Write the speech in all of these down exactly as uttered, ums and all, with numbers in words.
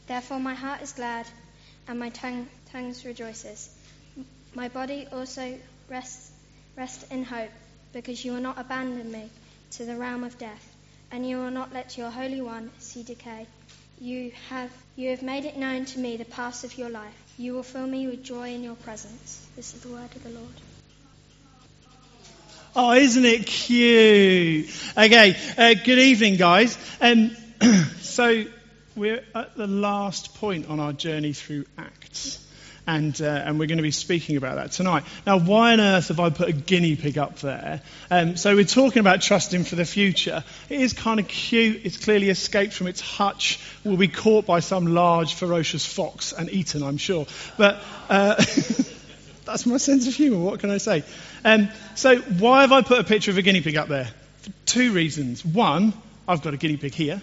Therefore my heart is glad, and my tongue tongue rejoices. My body also rests, rests in hope, because you will not abandon me to the realm of death, and you will not let your Holy One see decay. You have you have made it known to me the paths of your life. You will fill me with joy in your presence. This is the word of the Lord. Oh, isn't it cute? Okay, uh, good evening, guys. Um, so we're at the last point on our journey through Acts. And uh, and we're going to be speaking about that tonight. Now, why on earth have I put a guinea pig up there? Um, so we're talking about trusting for the future. It is kind of cute. It's clearly escaped from its hutch. Will be caught by some large, ferocious fox and eaten, I'm sure. But uh, that's my sense of humour. What can I say? Um, so why have I put a picture of a guinea pig up there? For two reasons. One, I've got a guinea pig here.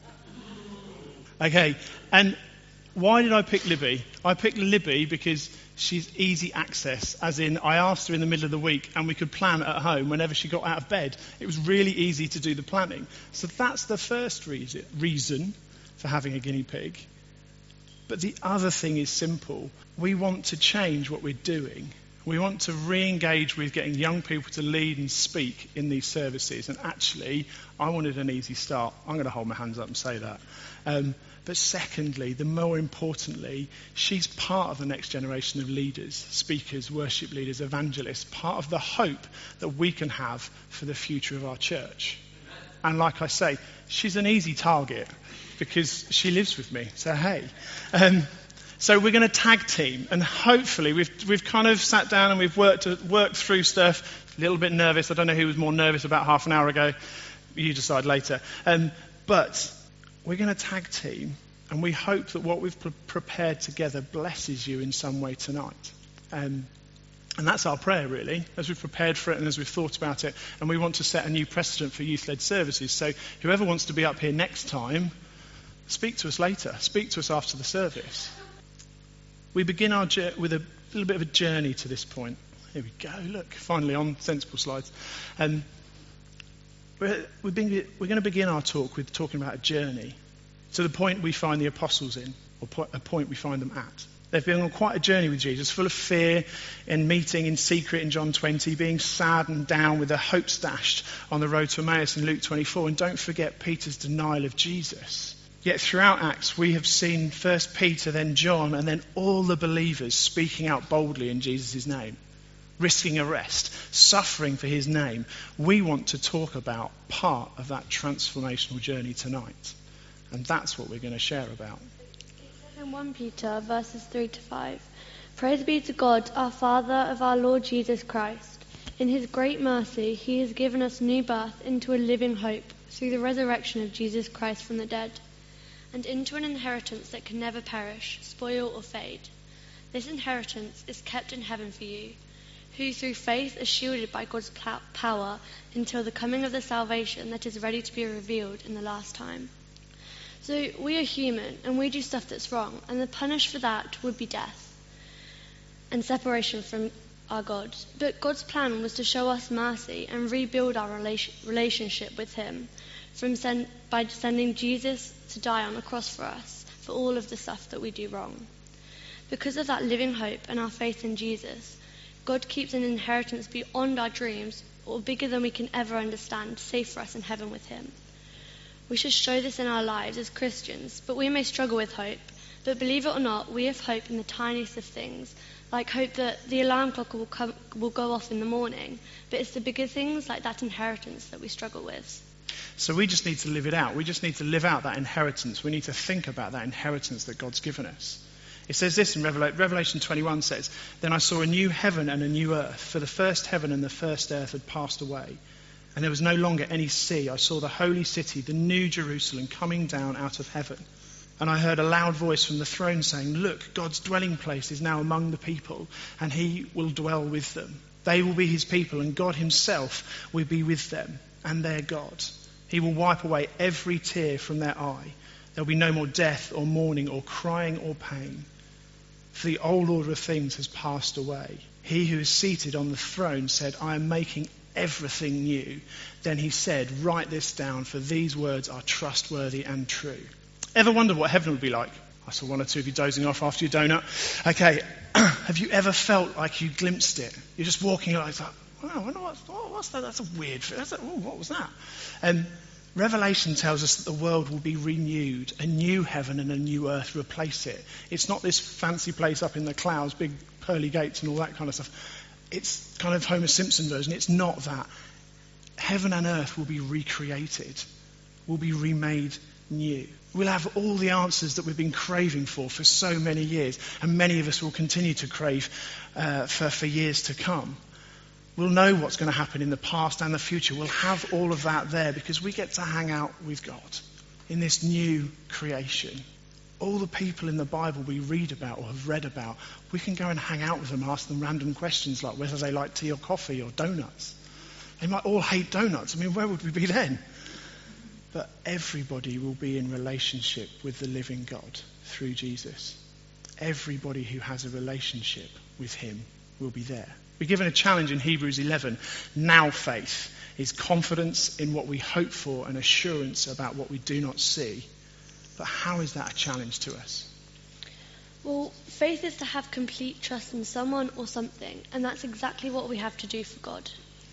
Okay, and why did I pick Libby? I picked Libby because she's easy access, as in I asked her in the middle of the week and we could plan at home whenever she got out of bed. It was really easy to do the planning. So that's the first reason, reason for having a guinea pig. But the other thing is simple. We want to change what we're doing. We want to re-engage with getting young people to lead and speak in these services. And actually, I wanted an easy start. I'm going to hold my hands up and say that. Um, But secondly, the more importantly, she's part of the next generation of leaders, speakers, worship leaders, evangelists, part of the hope that we can have for the future of our church. And like I say, she's an easy target because she lives with me. So hey. Um, so we're going to tag team, and hopefully we've we've kind of sat down and we've worked worked through stuff. A little bit nervous. I don't know who was more nervous about half an hour ago. You decide later. Um, but we're going to tag team, and we hope that what we've pre- prepared together blesses you in some way tonight. Um, and that's our prayer, really, as we've prepared for it and as we've thought about it. And we want to set a new precedent for youth-led services. So whoever wants to be up here next time, speak to us later. Speak to us after the service. We begin our journey with a little bit of a journey to this point. Here we go. Look, finally on sensible slides. Um, We're, we're, being, we're going to begin our talk with talking about a journey to the point we find the apostles in, or po- a point we find them at. They've been on quite a journey with Jesus, full of fear and meeting in secret in John twenty, being sad and down with their hopes dashed on the road to Emmaus in Luke twenty-four. And don't forget Peter's denial of Jesus. Yet throughout Acts, we have seen first Peter, then John, and then all the believers speaking out boldly in Jesus' name, risking arrest, suffering for his name. We want to talk about part of that transformational journey tonight. And that's what we're going to share about. In First Peter, verses three to five. Praise be to God, our Father of our Lord Jesus Christ. In his great mercy, he has given us new birth into a living hope through the resurrection of Jesus Christ from the dead, and into an inheritance that can never perish, spoil or fade. This inheritance is kept in heaven for you, who through faith are shielded by God's power until the coming of the salvation that is ready to be revealed in the last time. So we are human, and we do stuff that's wrong, and the punish for that would be death and separation from our God. But God's plan was to show us mercy and rebuild our relation, relationship with him from send, by sending Jesus to die on the cross for us, for all of the stuff that we do wrong. Because of that living hope and our faith in Jesus, God keeps an inheritance beyond our dreams, or bigger than we can ever understand, safe for us in heaven with him. We should show this in our lives as Christians, but we may struggle with hope. But believe it or not, we have hope in the tiniest of things, like hope that the alarm clock will, come, will go off in the morning. But it's the bigger things, like that inheritance, that we struggle with. So we just need to live it out. We just need to live out that inheritance. We need to think about that inheritance that God's given us. It says this in Revela- Revelation twenty-one says, "Then I saw a new heaven and a new earth, for the first heaven and the first earth had passed away. And there was no longer any sea. I saw the holy city, the new Jerusalem, coming down out of heaven. And I heard a loud voice from the throne saying, 'Look, God's dwelling place is now among the people, and he will dwell with them. They will be his people, and God himself will be with them, and their God. He will wipe away every tear from their eye. There will be no more death or mourning or crying or pain. For the old order of things has passed away.' He who is seated on the throne said, 'I am making everything new.' Then he said, 'Write this down, for these words are trustworthy and true.'" Ever wonder what heaven would be like? I saw one or two of you dozing off after your donut. Okay, have you ever felt like you glimpsed it? You're just walking along, it's like, wow, I wonder what's, oh, what's that? That's a weird, that's a, oh, what was that? And Revelation tells us that the world will be renewed. A new heaven and a new earth replace it. It's not this fancy place up in the clouds, big pearly gates and all that kind of stuff. It's kind of Homer Simpson version. It's not that. Heaven and earth will be recreated, will be remade new. We'll have all the answers that we've been craving for for so many years, and many of us will continue to crave uh, for, for years to come. We'll know what's going to happen in the past and the future. We'll have all of that there because we get to hang out with God in this new creation. All the people in the Bible we read about or have read about, we can go and hang out with them, ask them random questions like whether they like tea or coffee or donuts. They might all hate donuts. I mean, where would we be then? But everybody will be in relationship with the living God through Jesus. Everybody who has a relationship with him will be there. We're given a challenge in Hebrews eleven. Now faith is confidence in what we hope for and assurance about what we do not see. But how is that a challenge to us? Well, faith is to have complete trust in someone or something, and that's exactly what we have to do for God.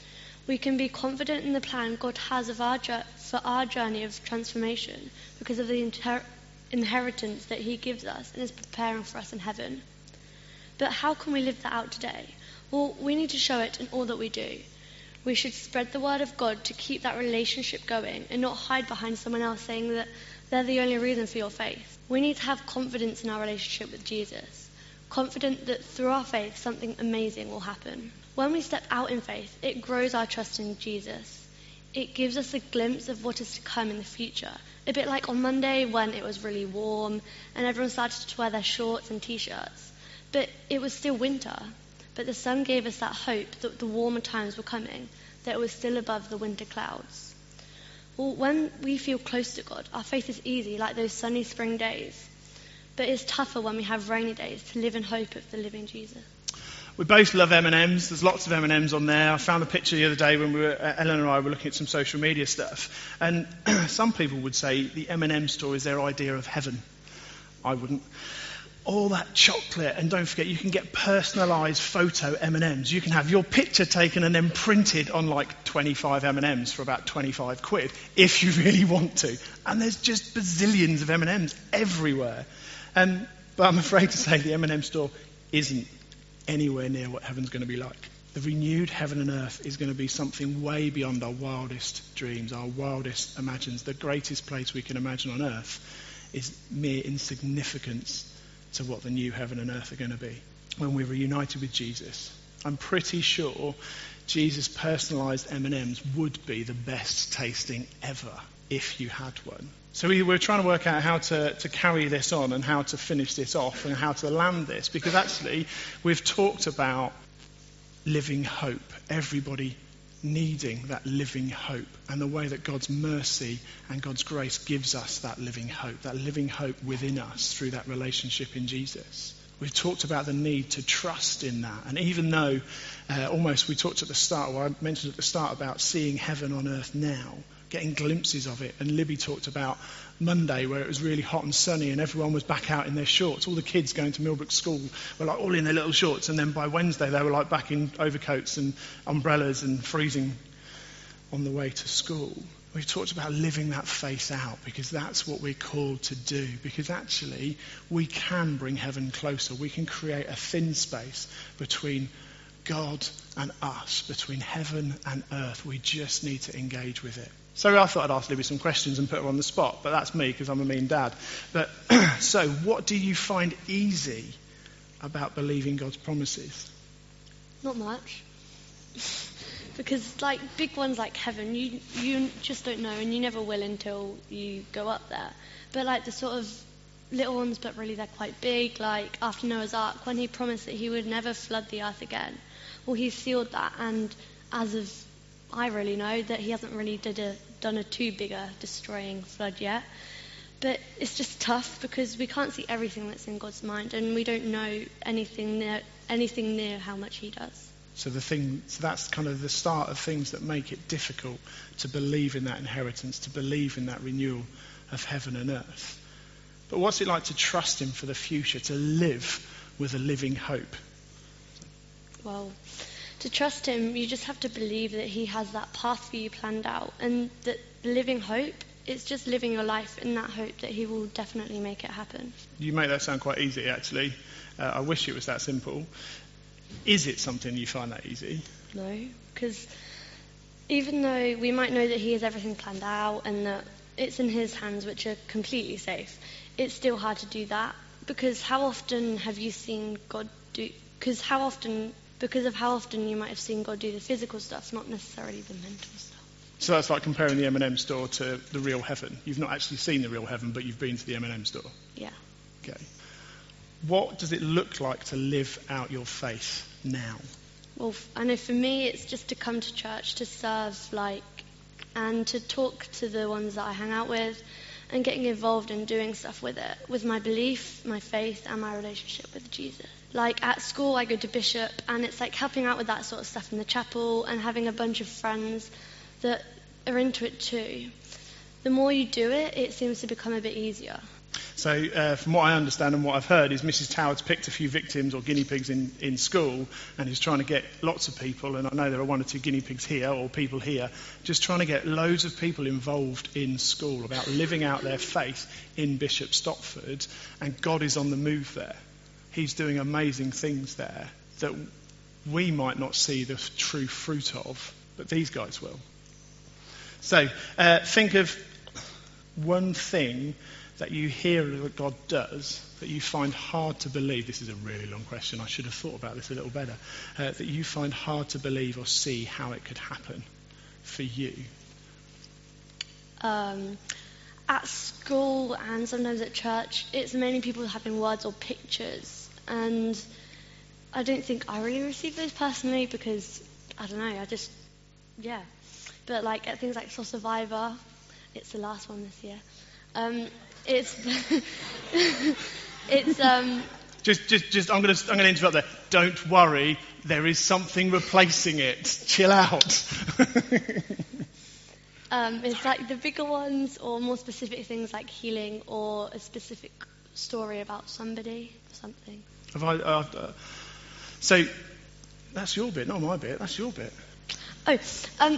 We can be confident in the plan God has of our ju- for our journey of transformation because of the inter- inheritance that he gives us and is preparing for us in heaven. But how can we live that out today? Well, we need to show it in all that we do. We should spread the word of God to keep that relationship going and not hide behind someone else saying that they're the only reason for your faith. We need to have confidence in our relationship with Jesus, confident that through our faith something amazing will happen. When we step out in faith, it grows our trust in Jesus. It gives us a glimpse of what is to come in the future. A bit like on Monday when it was really warm and everyone started to wear their shorts and t-shirts. But it was still winter. But the sun gave us that hope that the warmer times were coming, that it was still above the winter clouds. Well, when we feel close to God, our faith is easy, like those sunny spring days. But it's tougher when we have rainy days to live in hope of the living Jesus. We both love M and M's. There's lots of M and M's on there. I found a picture the other day when we were, uh, Ellen and I were looking at some social media stuff. And some people would say the M and M store is their idea of heaven. I wouldn't. All that chocolate, and don't forget, you can get personalised photo M and M's. You can have your picture taken and then printed on like twenty-five M and M's for about twenty-five quid, if you really want to. And there's just bazillions of M and M's everywhere. Um, but I'm afraid to say the M and M store isn't anywhere near what heaven's going to be like. The renewed heaven and earth is going to be something way beyond our wildest dreams, our wildest imagines. The greatest place we can imagine on earth is mere insignificance to what the new heaven and earth are going to be when we're reunited with Jesus. I'm pretty sure Jesus' personalised M and M's would be the best tasting ever if you had one. So we were trying to work out how to, to carry this on and how to finish this off and how to land this, because actually we've talked about living hope, everybody needing that living hope, and the way that God's mercy and God's grace gives us that living hope, that living hope within us through that relationship in Jesus. We've talked about the need to trust in that, and even though uh, almost we talked at the start, or I mentioned at the start about seeing heaven on earth now, getting glimpses of it, and Libby talked about Monday where it was really hot and sunny and everyone was back out in their shorts. All the kids going to Millbrook School were like all in their little shorts, and then by Wednesday they were like back in overcoats and umbrellas and freezing on the way to school. We've talked about living that faith out because that's what we're called to do, because actually we can bring heaven closer. We can create a thin space between God and us, between heaven and earth. We just need to engage with it. So I thought I'd ask Libby some questions and put her on the spot, but that's me because I'm a mean dad. But so what do you find easy about believing God's promises? Not much. Because like big ones like heaven, you you just don't know, and you never will until you go up there. But like the sort of little ones, but really they're quite big, like after Noah's Ark, when he promised that he would never flood the earth again. Well, he sealed that, and as of I really know that he hasn't really did a, done a too big a destroying flood yet. But it's just tough because we can't see everything that's in God's mind, and we don't know anything near, anything near how much he does. So the thing, so that's kind of the start of things that make it difficult to believe in that inheritance, to believe in that renewal of heaven and earth. But what's it like to trust him for the future, to live with a living hope? Well, to trust him, you just have to believe that he has that path for you planned out, and that living hope, it's just living your life in that hope that he will definitely make it happen. You make that sound quite easy, actually. Uh, I wish it was that simple. Is it something you find that easy? No, because even though we might know that he has everything planned out and that it's in his hands, which are completely safe, it's still hard to do that. Because how often have you seen God do... Because how often... Because of how often you might have seen God do the physical stuff, not necessarily the mental stuff. So that's like comparing the M and M store to the real heaven. You've not actually seen the real heaven, but you've been to the M and M store. Yeah. Okay. What does it look like to live out your faith now? Well, I know for me it's just to come to church, to serve, like, and to talk to the ones that I hang out with, and getting involved in doing stuff with it, with my belief, my faith, and my relationship with Jesus. Like, at school I go to Bishop, and it's like helping out with that sort of stuff in the chapel and having a bunch of friends that are into it too. The more you do it, it seems to become a bit easier. So uh, from what I understand and what I've heard is Missus Toward's picked a few victims or guinea pigs in, in school and is trying to get lots of people, and I know there are one or two guinea pigs here or people here, just trying to get loads of people involved in school about living out their faith in Bishop Stopford, and God is on the move there. He's doing amazing things there that we might not see the true fruit of, but these guys will. So uh, think of one thing that you hear that God does that you find hard to believe. This is a really long question. I should have thought about this a little better. Uh, that you find hard to believe or see how it could happen for you. Um, at school and sometimes at church, it's mainly people having words or pictures. And I don't think I really receive those personally because, I don't know, I just, yeah. But like at things like Soul Survivor, it's the last one this year. Um, it's, it's, um... Just, just, just, I'm going to, I'm going to interrupt there. Don't worry, there is something replacing it. Chill out. um, it's like the bigger ones or more specific things like healing or a specific story about somebody or something. Have I, uh, uh, so, that's your bit, not my bit. That's your bit. Oh, um...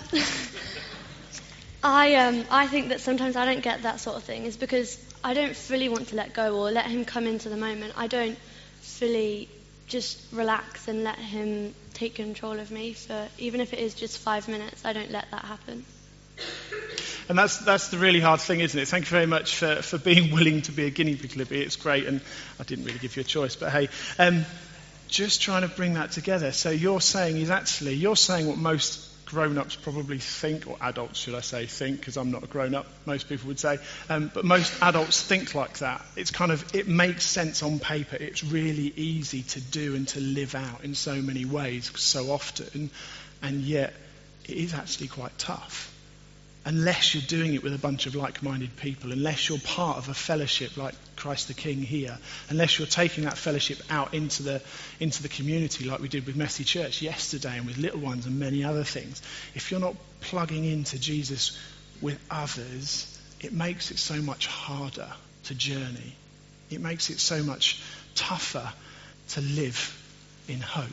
I um I think that sometimes I don't get that sort of thing is because I don't fully want to let go or let him come into the moment. I don't fully just relax and let him take control of me for even if it is just five minutes. I don't let that happen. And that's that's the really hard thing, isn't it? Thank you very much for, for being willing to be a guinea pig, Libby. It's great, and I didn't really give you a choice, but hey, um, just trying to bring that together. So you're saying is actually you're saying what most grown-ups probably think, or adults should I say think, because I'm not a grown-up, most people would say, um, but most adults think like that. It's kind of, it makes sense on paper. It's really easy to do and to live out in so many ways so often, and yet it is actually quite tough. Unless you're doing it with a bunch of like-minded people, unless you're part of a fellowship like Christ the King here, unless you're taking that fellowship out into the into the community like we did with Messy Church yesterday and with Little Ones and many other things, if you're not plugging into Jesus with others, it makes it so much harder to journey. It makes it so much tougher to live in hope.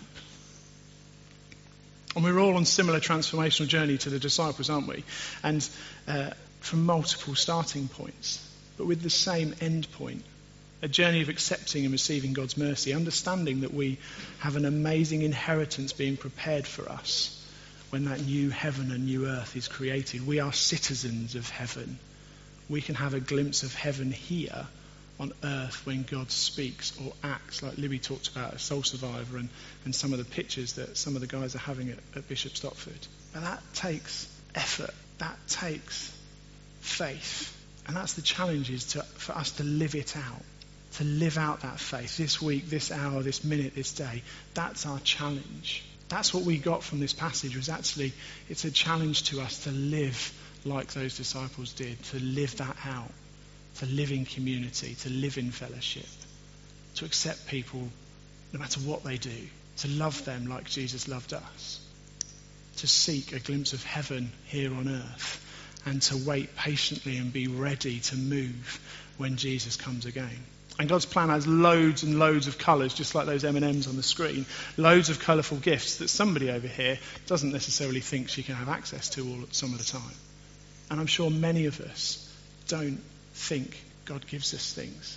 And we're all on similar transformational journey to the disciples, aren't we? And uh, from multiple starting points, but with the same end point. A journey of accepting and receiving God's mercy, understanding that we have an amazing inheritance being prepared for us when that new heaven and new earth is created. We are citizens of heaven. We can have a glimpse of heaven here on earth when God speaks or acts, like Libby talked about, a Soul Survivor and, and some of the pictures that some of the guys are having at, at Bishop Stopford. But that takes effort. That takes faith. And that's the challenge, is to, for us to live it out, to live out that faith this week, this hour, this minute, this day. That's our challenge. That's what we got from this passage, was actually it's a challenge to us to live like those disciples did, to live that out. To live in community, to live in fellowship, to accept people no matter what they do, to love them like Jesus loved us, to seek a glimpse of heaven here on earth, and to wait patiently and be ready to move when Jesus comes again. And God's plan has loads and loads of colours, just like those M and M's on the screen, loads of colourful gifts that somebody over here doesn't necessarily think she can have access to all some of the time. And I'm sure many of us don't think God gives us things.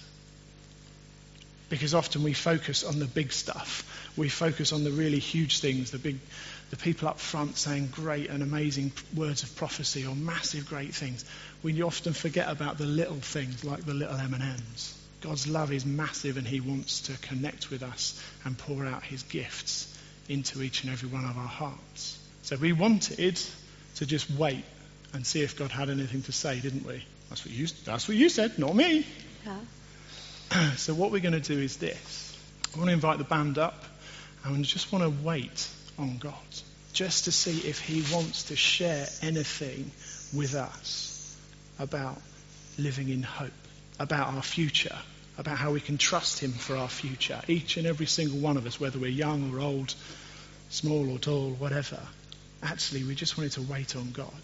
Because often we focus on the big stuff. We focus on the really huge things, the big, the people up front saying great and amazing words of prophecy or massive great things. We often forget about the little things like the little M and M's. God's love is massive and he wants to connect with us and pour out his gifts into each and every one of our hearts. So we wanted to just wait and see if God had anything to say, didn't we? That's what you, that's what you said, not me. Yeah. So what we're going to do is this. I want to invite the band up and I just want to wait on God just to see if he wants to share anything with us about living in hope, about our future, about how we can trust him for our future. Each and every single one of us, whether we're young or old, small or tall, whatever. Actually, we just wanted to wait on God.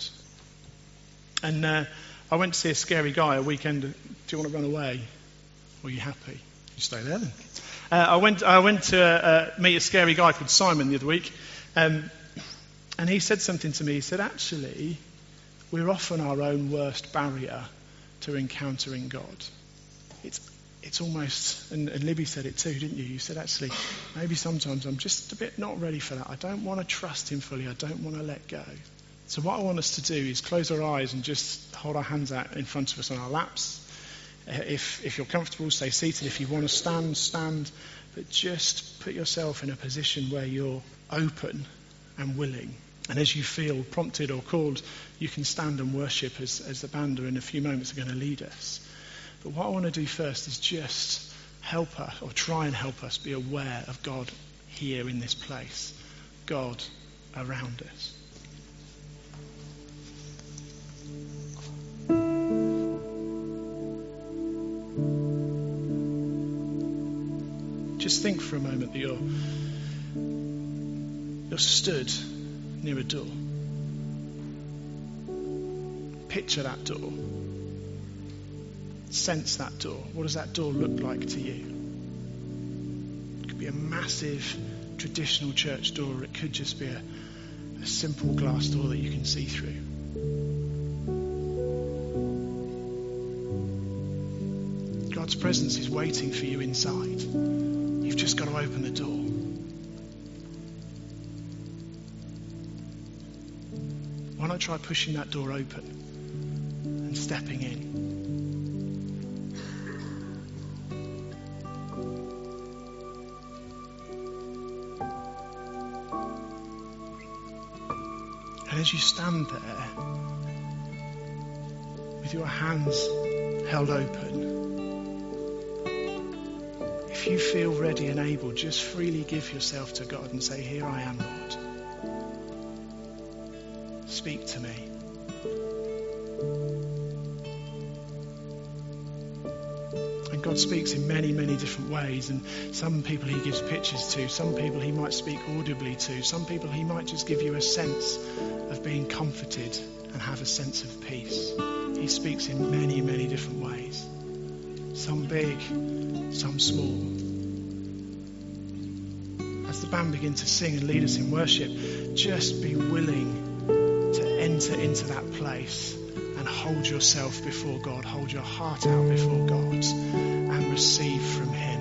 And uh, I went to see a scary guy a weekend. Do you want to run away? Or are you happy? You stay there then. Uh, I went I went to uh, meet a scary guy called Simon the other week. Um, and he said something to me. He said, actually, we're often our own worst barrier to encountering God. It's it's almost, and, and Libby said it too, didn't you? You said, actually, maybe sometimes I'm just a bit not ready for that. I don't want to trust him fully. I don't want to let go. So what I want us to do is close our eyes and just hold our hands out in front of us on our laps. If if you're comfortable, stay seated. If you want to stand, stand. But just put yourself in a position where you're open and willing. And as you feel prompted or called, you can stand and worship as, as the band are in a few moments are going to lead us. But what I want to do first is just help us, or try and help us be aware of God here in this place. God around us. Just think for a moment that you're, you're stood near a door. Picture that door. Sense that door. What does that door look like to you? It could be a massive traditional church door, or it could just be a, a simple glass door that you can see through. God's presence is waiting for you inside. You've just got to open the door. Why not try pushing that door open and stepping in? And as you stand there, with your hands held open, if you feel ready and able, just freely give yourself to God and say, here I am, Lord. Speak to me. And God speaks in many, many different ways. And some people he gives pictures to. Some people he might speak audibly to. Some people he might just give you a sense of being comforted and have a sense of peace. He speaks in many, many different ways. Some big, some small. As the band begin to sing and lead us in worship, just be willing to enter into that place and hold yourself before God, hold your heart out before God and receive from him.